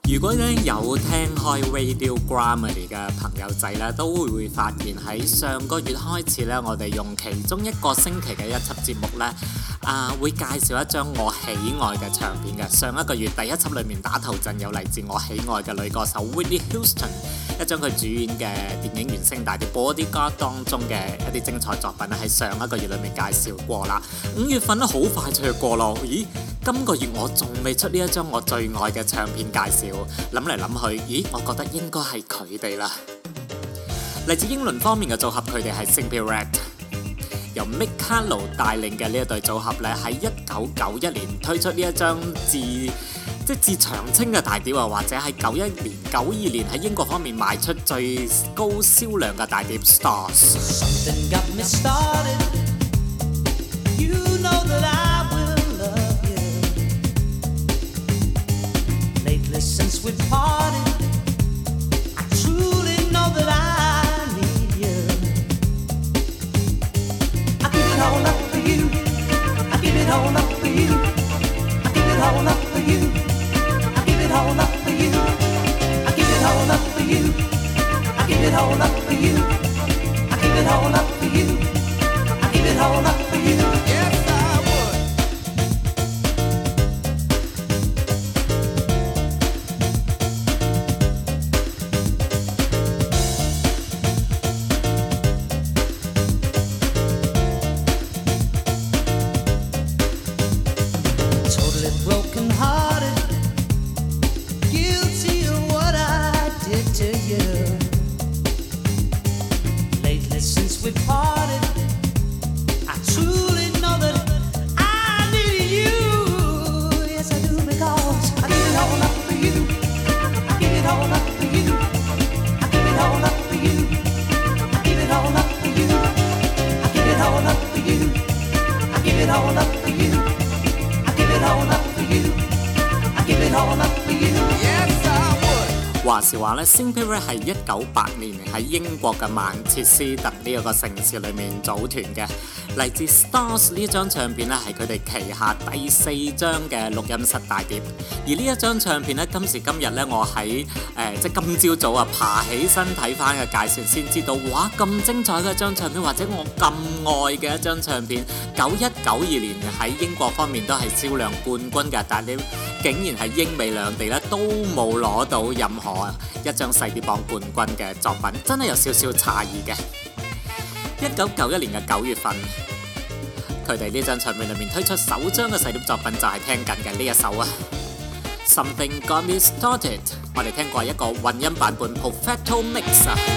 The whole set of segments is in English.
如果咧有聽開 Radio Grammarly 嘅朋友仔咧，都會發現喺上個月開始咧，我哋用其中一個星期嘅一輯節目咧，會介紹一張我喜愛嘅唱片嘅。上一個月第一輯裏面打頭陣有嚟自我喜愛嘅女歌手 Whitney Houston， 一張佢主演嘅電影原聲大碟 Bodyguard 當中嘅一啲精彩作品咧，喺上一個月裏面介紹過啦。5月份咧好快就要過咯，咦？今個月我仲未出呢一張我最愛嘅唱片介紹，諗嚟諗去，咦，我覺得應該係佢哋啦。嚟自英倫方面嘅組合，佢哋係 Simply Red， 由 Mick Harlow 帶領嘅呢一對組合咧，喺1991年推出呢一張自長青嘅大碟啊，或者喺91年、92年喺英國方面賣出最高銷量嘅大碟 Stars。 Since we parted, I truly know that I need you. I give it all up for you. I give it all up for you. I give it all up for you. I give it all up for you. I give it all up for you. I give it all up for you. I give it all up for you. I give it all up for you. Yes, I would. Broken hearted, guilty of what I did to you. Lately, since we parted, I truly know that I need you. Yes, I do, because I give it all up for you. I give it all up for you. I give it all up for you. I give it all up for you. I give it all up for you. I give it all up for you. I give it all up for you. I give it all up for you. Yes, I would. 話時話咧 Simply Red 係1980年喺英國嘅曼徹斯特呢一個城市裏面組團嘅。嚟自 Stars 呢張唱片咧係佢哋旗下第4張嘅錄音室大碟。而呢一張唱片咧，今時今日咧，我喺今朝早啊爬起身睇翻嘅介紹先知道，哇咁精彩嘅一張唱片，或者我咁愛嘅一張唱片，91、92年喺英國方面都係銷量冠軍嘅，但係竟然係英美兩地咧都冇攞到任何一張細碟榜冠軍嘅作品，真係有少少詫異嘅。1991年嘅9月份，佢哋呢張唱片裏面推出首張嘅細碟作品就係聽緊嘅呢一首啊 Something Got Me Started， 我哋聽過一個混音版本 Perfecto Mix 啊。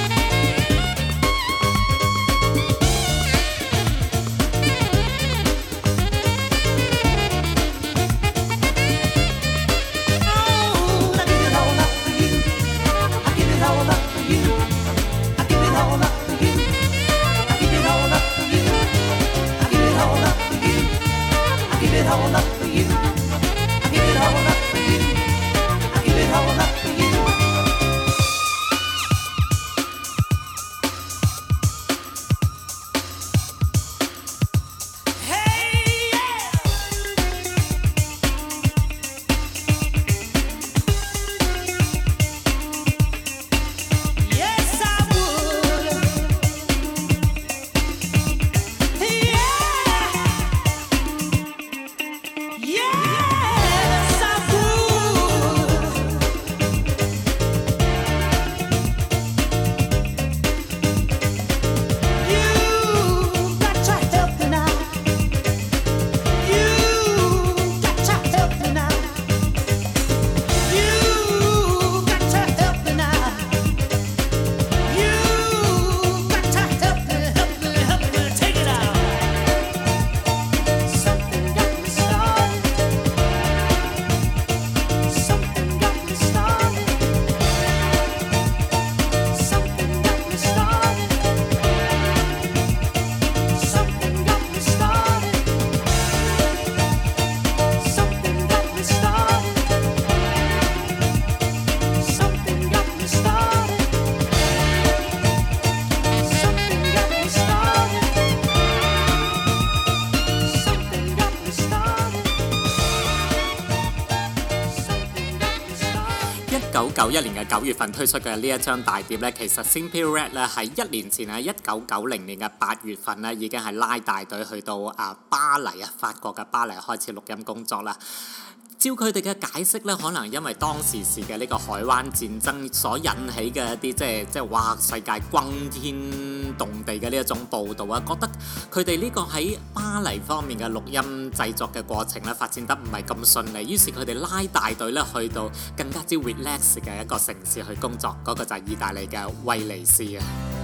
1991年嘅9月份推出嘅呢一張大碟呢，其實 Simply Red 咧喺1年前喺1990年嘅8月份呢，已經係拉大隊去到巴黎法國嘅巴黎開始錄音工作啦。照佢哋嘅解釋咧，可能因為當時嘅呢個海灣戰爭所引起嘅一啲即係哇世界轟天動地嘅呢一種報導啊，覺得佢哋呢個喺巴黎方面嘅錄音製作嘅過程咧發展得唔係咁順利，於是佢哋拉大隊咧去到更加之 relax 嘅一個城市去工作，嗰個就係意大利嘅威尼斯啊。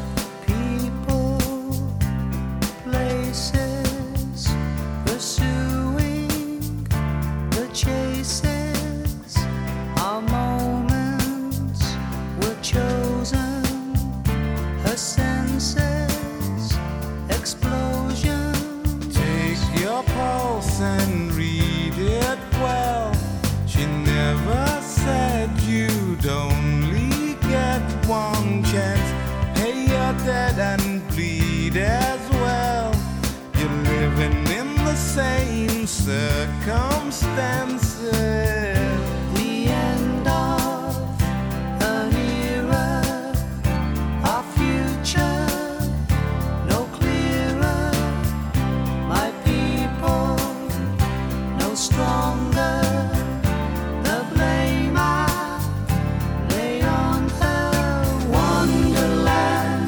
Chases, our moments were chosen, her senses, explosion. Take your pulse and read it well. She never said you'd only get one chance. Hey, you're dead and bleed as well. You're living in the same circumstances. The end of an era, our future no clearer. My people no stronger. The blame I lay on her. Wonderland,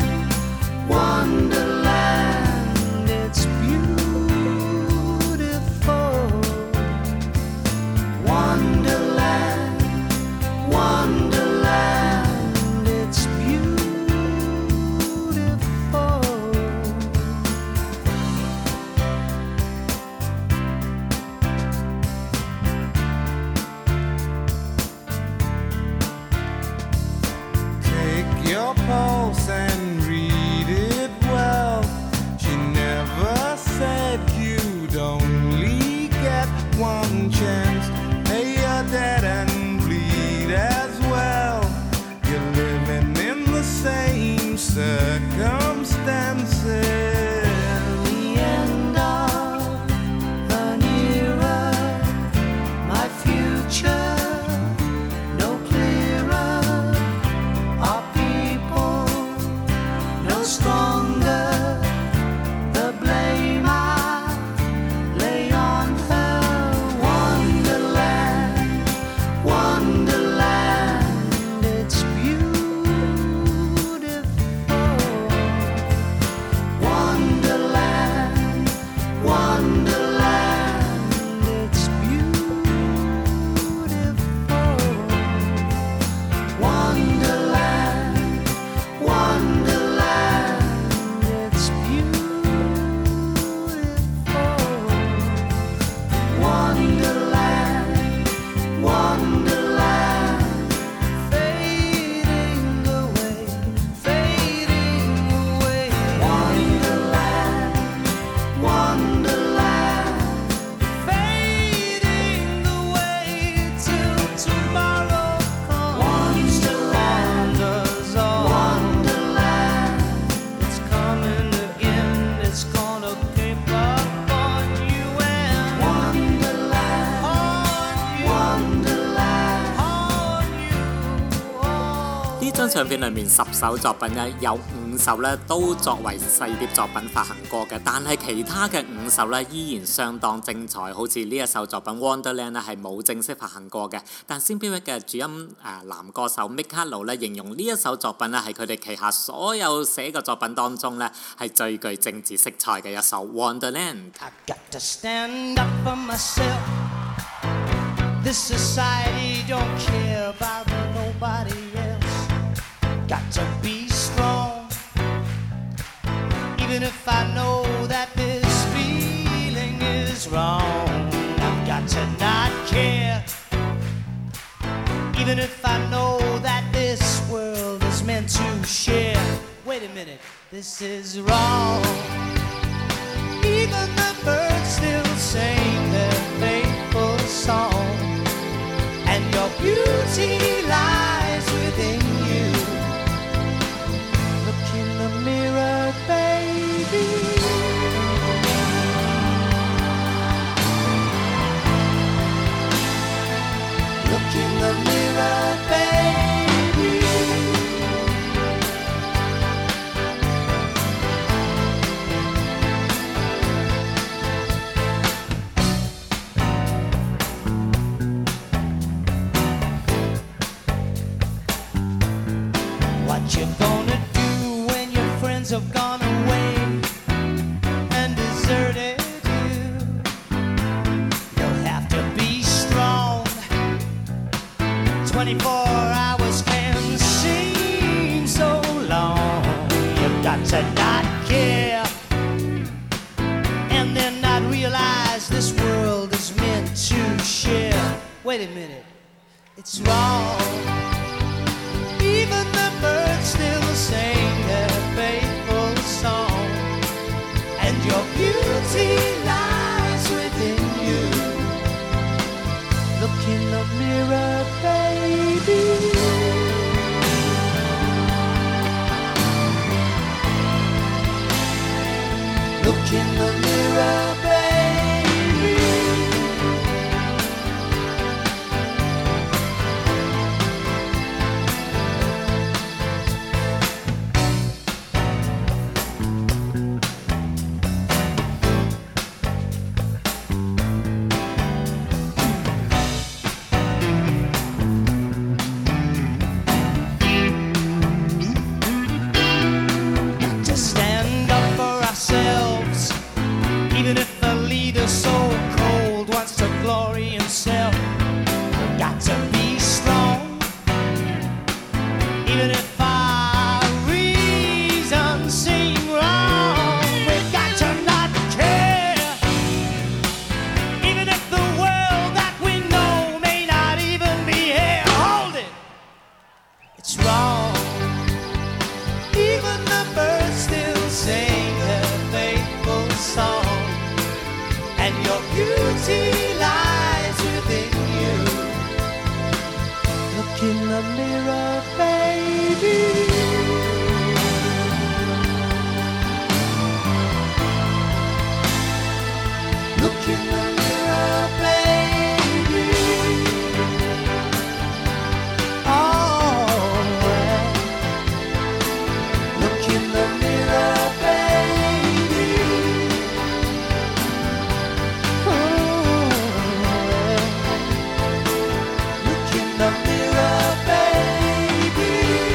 Wonderland, it's beautiful. Wonderland, Wonderland, it's beautiful. Take your pulse and read it well. She never said you'd only get one chance. Hey, you're dead and bleed as well. You're living in the same circumstances. The end of an era, my future no clearer. Our people no stronger. The blame I lay on her. Wonderland, Wonderland, it's beautiful. Wonderland, Wonderland, it's beautiful. Wonderland, Wonderland, it's beautiful. Wonderland, Wonderland, fading away, fading away. Wonderland, Wonderland, fading away till tomorrow comes. Wonderland, Wonderland, it's coming again. It's gonna creep up on you and Wonderland, Wonderland, on you, on 呢張唱片裏面10首作品咧，有5首咧都作為細碟作品發行過嘅，但係其他嘅5首咧依然相當精彩。好似呢一首作品 Wonderland 咧係冇正式發行過嘅，但 Simply Red 嘅主音男歌手 Mick Harlow 咧形容呢一首作品咧係佢哋旗下所有寫嘅作品當中咧係最具政治色彩嘅一首 Wonderland。 I got to stand up for myself. This society don't care about nobody else. Got to be strong, even if I know that this feeling is wrong. I've got to not care, even if I know that this world is meant to share. Wait a minute, this is wrong. Even the birds still sing their faithful song, and your beauty lies within you. Look in the mirror, baby. Look in the mirror, baby. you gonna do when your friends have gone away and deserted you? You'll have to be strong. 24 hours can seem so long. You've got to not care and then not realize this world is meant to share. Wait a minute, it's wrong. Even the birds still sing their faithful song, and your beauty lies within you. Look in the mirror, baby. Look in the mirror, baby. Even if the leader so cold wants to glory himself, we've got to be strong. Even if our reasons seem wrong, we've got to not care. Even if the world that we know may not even be here. Hold it! It's wrong. Even the birds still sing their faithful song, and your beauty lies within you. Look in the mirror, baby. Look in the mirror, baby. Oh, well. Look in the mirror, baby. Look in the mirror, baby.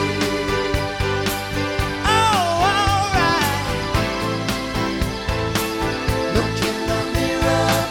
Oh, alright. Look in the mirror,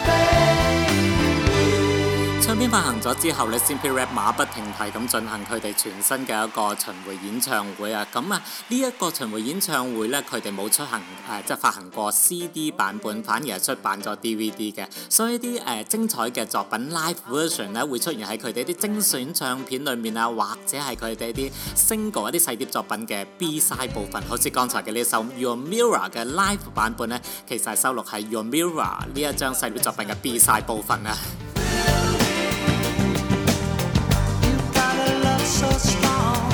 baby. 唱片發行咗之後咧 Simply Red 馬不停蹄咁進行佢哋全新嘅一個巡迴演唱會啊！咁啊，呢一個巡迴演唱會咧，佢哋冇出行即係發行過 CD 版本，反而係出版咗 DVD 嘅。所以啲精彩嘅作品 live version 咧會出現喺佢哋啲精選唱片裏面啊，或者係佢哋啲 single 一啲細碟作品嘅 B-side 部分，好似剛才嘅呢首 Your Mirror 嘅 live 版本咧，其實係收錄喺 Your Mirror 呢一張細碟作品嘅 B-side 部分啊。 So strong,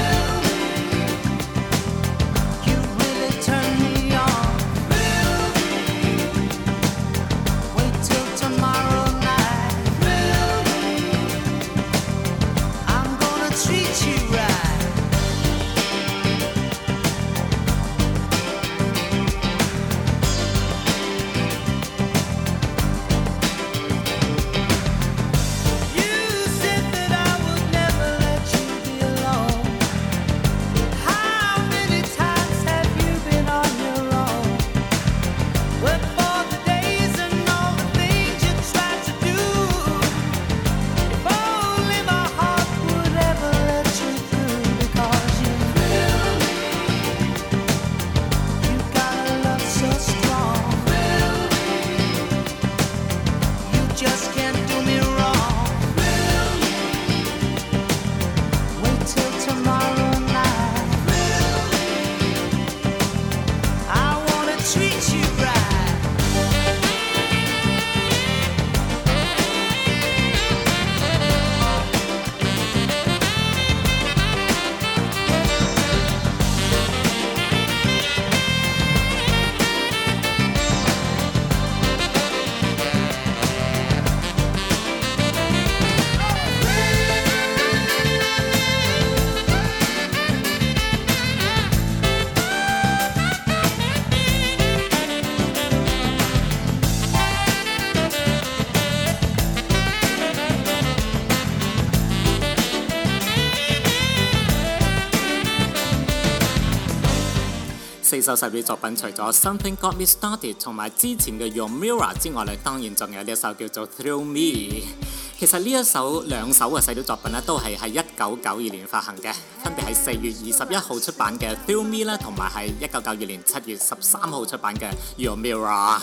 you really turn me on. Wait till tomorrow night, I'm gonna treat you right. 4首細啲作品，除咗 Something Got Me Started 同埋之前嘅 Your Mirror 之外咧，當然仲有呢一首叫做 Thrill Me。其實呢兩首嘅細啲作品咧，都係喺1992年發行嘅，分別係4月21號出版嘅 Thrill Me 啦，同埋係1992年7月13號出版嘅 Your Mirror。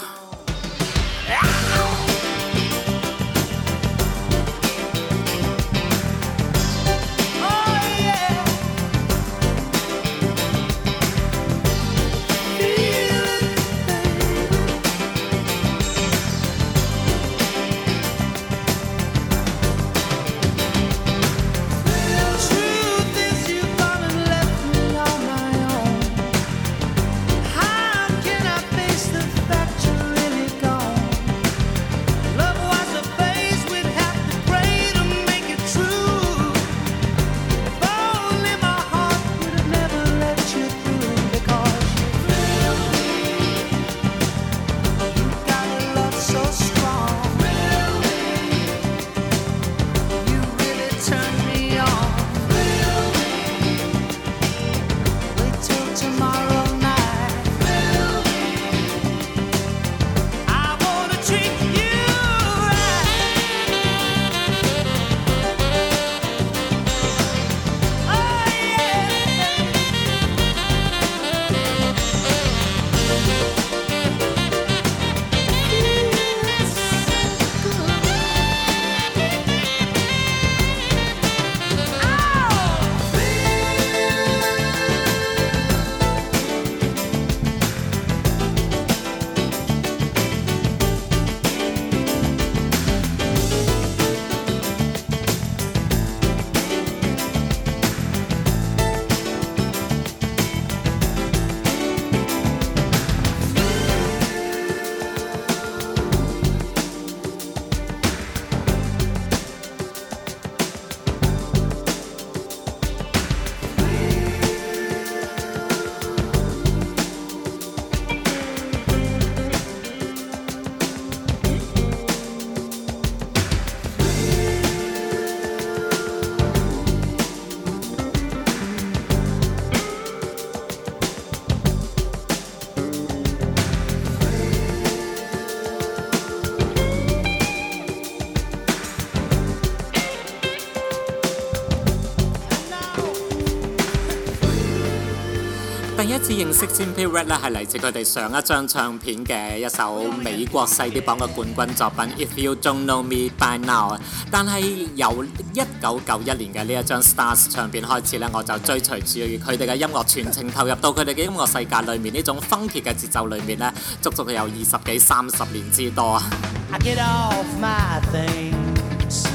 第一次認識 Simply Red 咧，係嚟自佢哋上一張唱片嘅一首美國細碟榜嘅冠軍作品 If You Don't Know Me By Now。但係由1991年嘅呢一張 Stars 唱片開始咧，我就追隨住佢哋嘅音樂，全程投入到佢哋嘅音樂世界裏面，呢種 funky 嘅節奏裏面咧，足足有20幾30年之多啊！ I get off my things,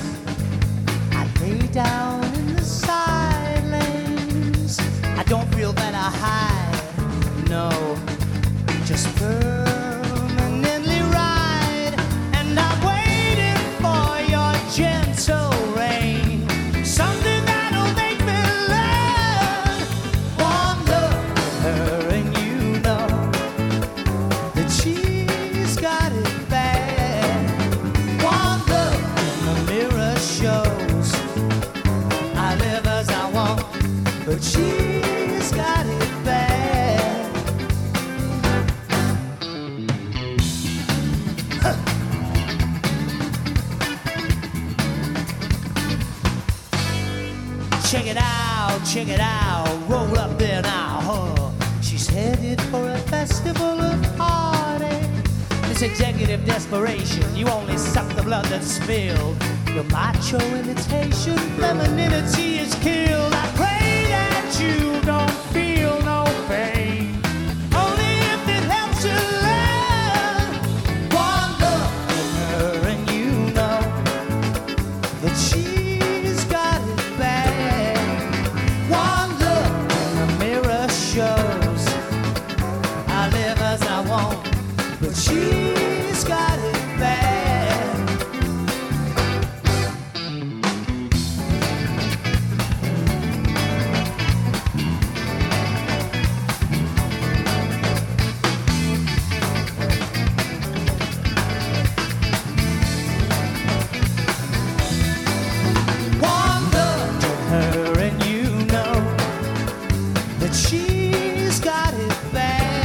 I lay down in the side lanes. I don't feel that I hide, no, just permanently ride. And I'm waiting for your gentle rain, something that'll make me learn one look at her and you know that she's got it bad. One look in the mirror shows I live as I want, but she's got it bad. Check it out, roll up there now. Oh, she's headed for a festival of heartache. This executive desperation, you only suck the blood that's spilled. Your macho imitation, femininity is killed. I pray that you don't feel no pain, only if it helps you learn. One look at her and you know that she's got it bad. One look in the mirror shows I live as I want, but she's got it bad. One look at her and you know that she's got it bad.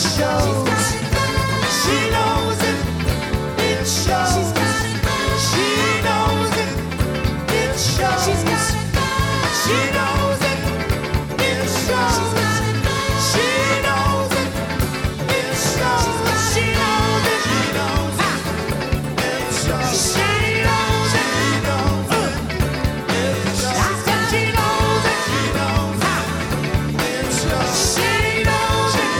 shows. She knows it. It shows. She knows it. It shows. She knows it. It shows. She knows it. It shows. She knows it. She knows it. It shows. She knows it. It shows. I said she knows it. She knows it. It shows. She knows it.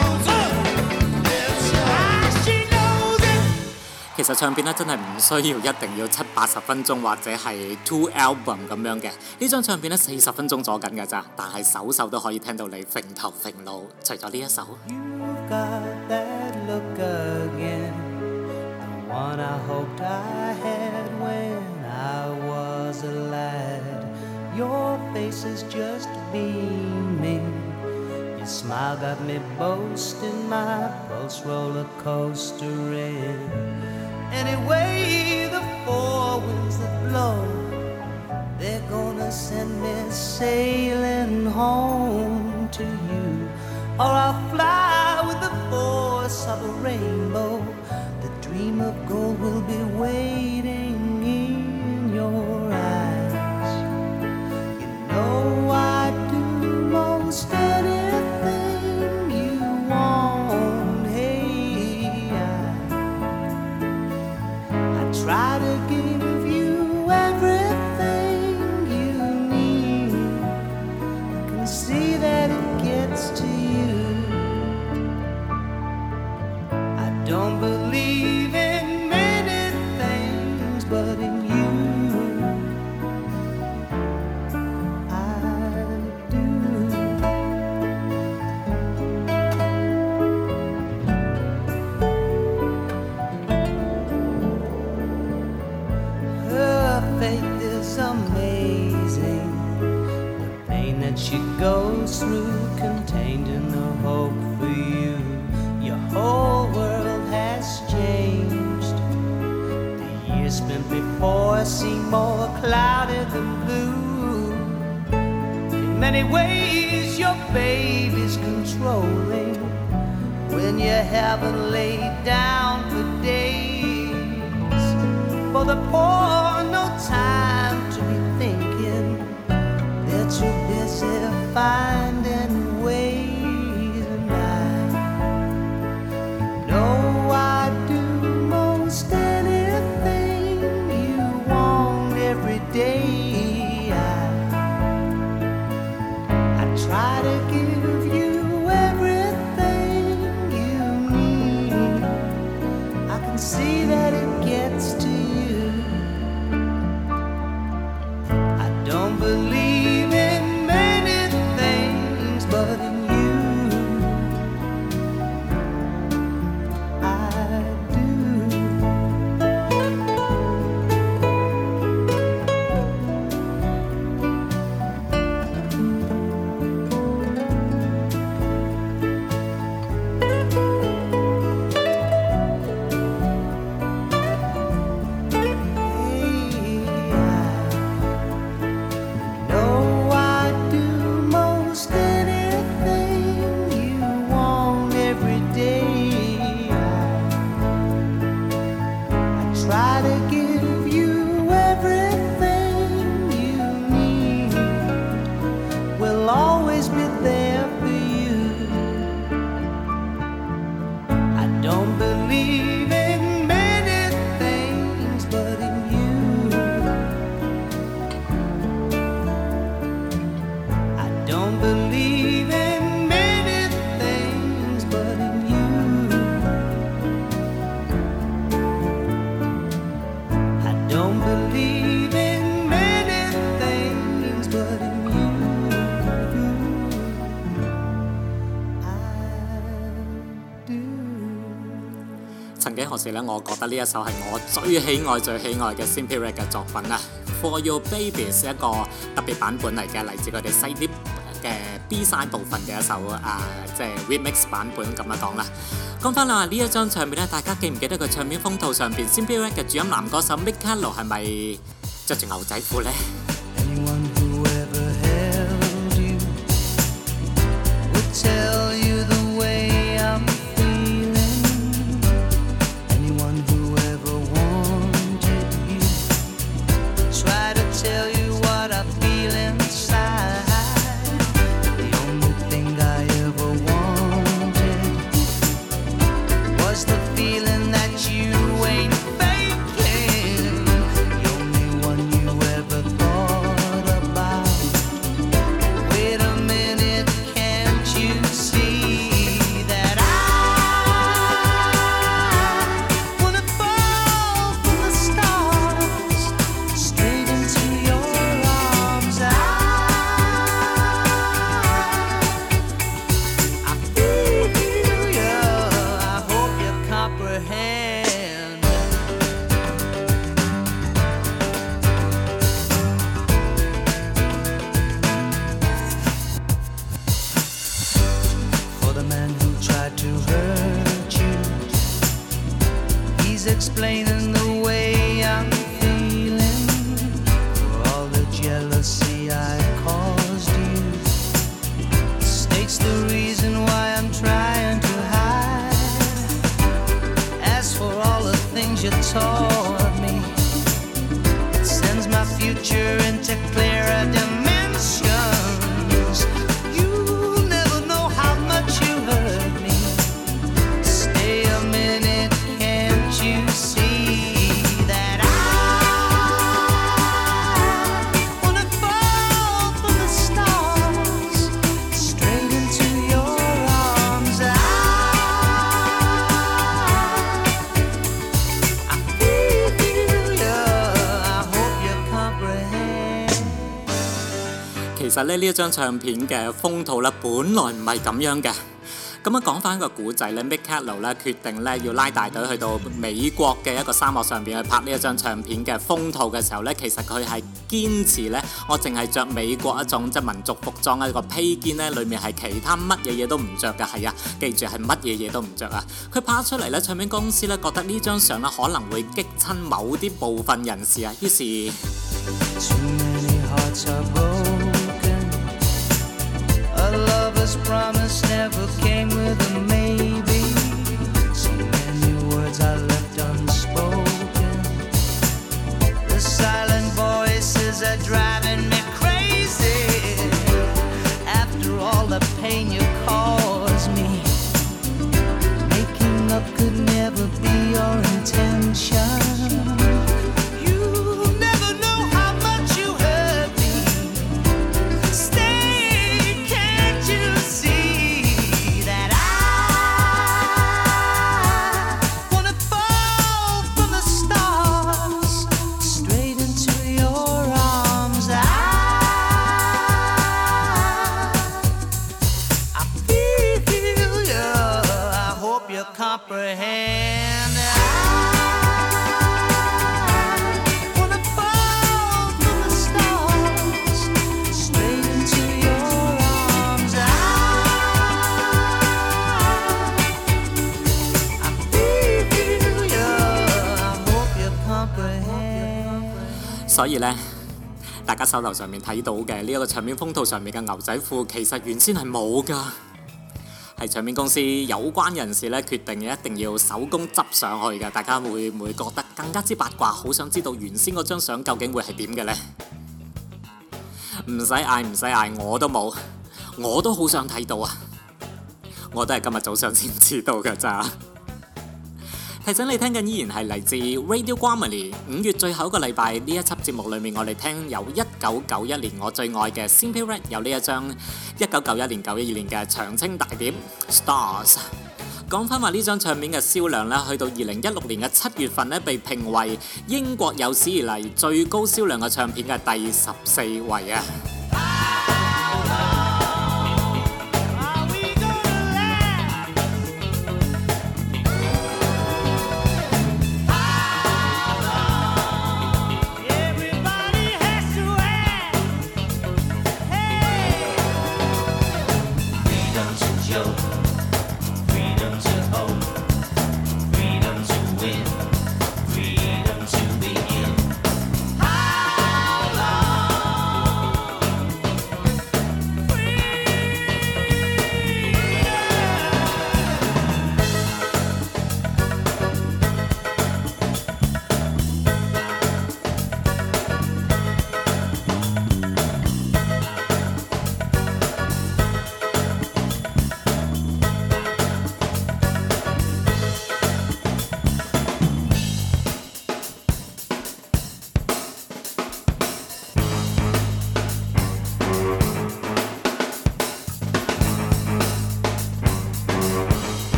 It shows. She knows it. 其實唱片咧真係唔需要一定要70-80分鐘或者係 two album 咁樣嘅，呢張唱片咧40分鐘左緊㗎咋，但係首首都可以聽到你揈頭揈腦。除咗呢一首， You've got that look again, the one I hoped I had when I was a lad. Your face is just beaming. Your smile got me boasting, my pulse roller coastering. Anyway, the four winds that blow, they're gonna send me sailing home to you. Or I'll fly with the force of a rainbow. The dream of gold will be waiting in your eyes. You know I'd do most anything you want. Hey, I try to give you everything you need. I can see that it gets to you. I don't believe in many things, but in you I do. Her faith is amazing. The pain that she goes through, contained in the hope for you. Your whole world has changed. The years spent before seem more clouded than blue. In many ways, your baby's controlling when you haven't laid down for days. For the poor, no time to be thinking. They're too busy finding ways, and you know I'd do most anything you want every day. I try to give you everything you need. I can see that it gets to you. I don't believe in many things, but in you I do. Try to give you everything you need. We'll always be there for you. I don't believe in many things, but in you. I don't believe in many things, but in you. I don't believe in many things, but in you I do. 曾幾何時咧，我覺得呢一首係我最喜愛嘅 Simply Red 嘅作品啊。For Your Babies 一個特別版本嚟嘅，嚟自佢哋細碟嘅 B-side 部分嘅一首即係 remix 版本咁樣講啦。講翻啦，呢一張唱片咧，大家記唔記得佢唱片封套上邊 Simply Red 嘅主音男歌手 Mick Carlo 係咪着住牛仔褲呢？ Anyone who ever held you would tell you the way I'm man who tried to hurt you. He's explaining the way I'm feeling for all the jealousy I caused you. States the reason why I'm trying to hide. As for all the things you taught me, it sends my future into clearer dimensions. You'll never know how much you hurt me. Stay a minute, can't you see that I wanna fall from the stars straight into your arms? I feel you, I hope you comprehend. 其實咧呢一張唱片嘅封套咧，本來唔係咁樣嘅。咁樣講翻個古仔咧 ，Mick Carlo 咧決定咧要拉大隊去到美國嘅一個沙漠上邊去拍呢一張唱片嘅封套嘅時候咧，其實佢係堅持咧，我淨係着美國一種即係民族服裝一個披肩咧，裡面係其他乜嘢嘢都唔着嘅，係啊，記住係乜嘢嘢都唔着啊！佢拍出嚟咧，唱片公司咧覺得呢張相咧可能會激親某啲部分人士啊，於是 Too many hearts are broken. A lover's promise never came with a maybe. So many words are left unspoken. The silent voices are driving me crazy. After all the pain you caused me, making up could never be your intention. You'll never know how much you hurt me. Stay, can't you see that I wanna fall from the stars straight into your arms? I feel you, I hope you comprehend. I wanna fall from the stars straight into your arms. I feel you, I hope you comprehend. 所以咧，大家手頭上面睇到嘅呢一個唱片封套上面嘅牛仔褲，其實原先係冇㗎，係唱片公司有關人士咧決定一定要手工執上去嘅。大家會唔會覺得更加之八卦，好想知道原先嗰張相究竟會係點嘅呢？唔使嗌，唔使嗌，我都冇，我都好想睇到啊！我都係今日早上先知道㗎咋。提醒你聽緊依然係嚟自 Radio Grammy 5月最後一個禮拜呢一輯節目裏面，我哋聽由1991年我最愛嘅 Simply Red 有呢一張1991年912年嘅長青大碟 Stars。講翻話呢張唱片嘅銷量咧，去到2016年嘅7月份咧，被評為英國有史以嚟最高銷量嘅唱片嘅第14位啊！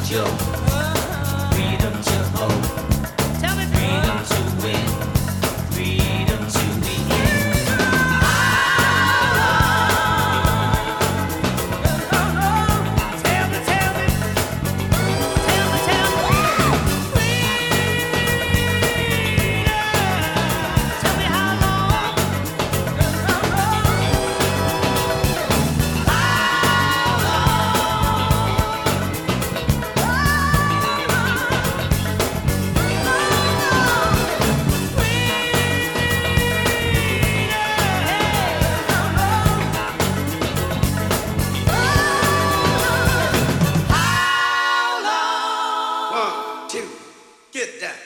joke. Freedom to hope. Tell me freedom to win. Freedom to begin. Tell me, tell me. Tell me, tell me. Freedom. Tell me how long. One, two, get down.